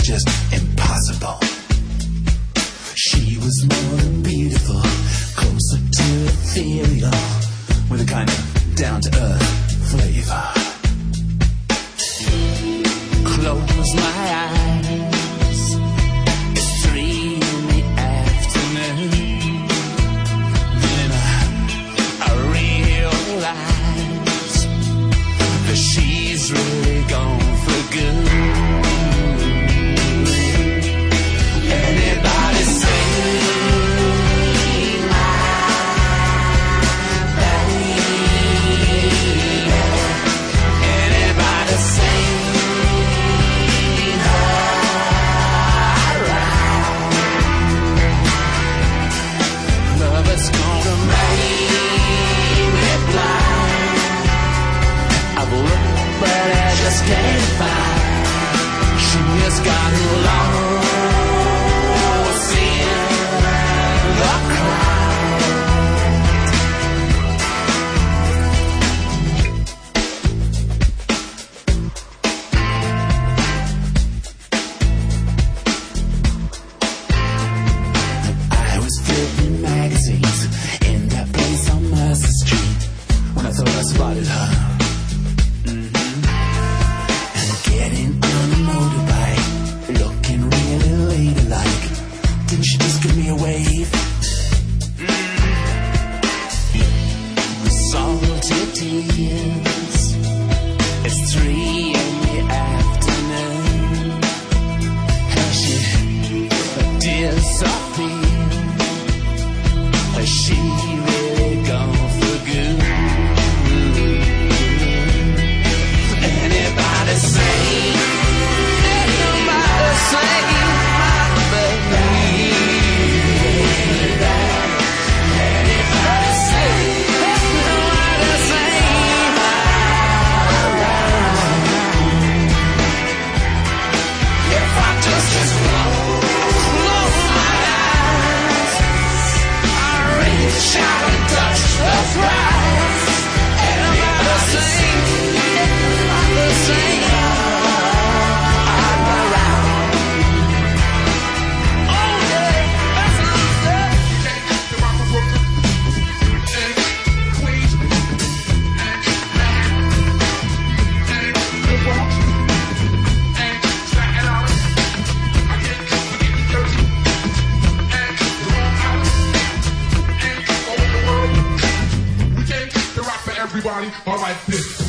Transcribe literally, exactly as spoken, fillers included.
just impossible. She was more than beautiful, closer to ethereal, with a kind of down-to-earth flavor. Close my eyes, it's three in the afternoon. Then I, I realize that she's really gone for good. Anybody sing my baby? Anybody sing it's gonna make me blind. I've looked, but I just can't find. She has gotten lost in the crowd. I was flipping magazines in that place on Mercer Street when I thought I spotted her. Mm-hmm. And getting on a motorbike, looking really ladylike. Didn't she just give me a wave? Mm-hmm. Salty tears. It's three in the afternoon, and she disappeared. Has she really gone for good? Anybody say, anybody say, my baby? Anybody say, anybody say, if I just, just close my eyes, reach out and touch the prize. Anybody sing, anybody sing, I'm around. Oh yeah, that's what I'm saying. The rock and roll and Queens and Manhattan and the Bronx and Staten Island. I get, I get dirty and the Long Island. Everybody are like this.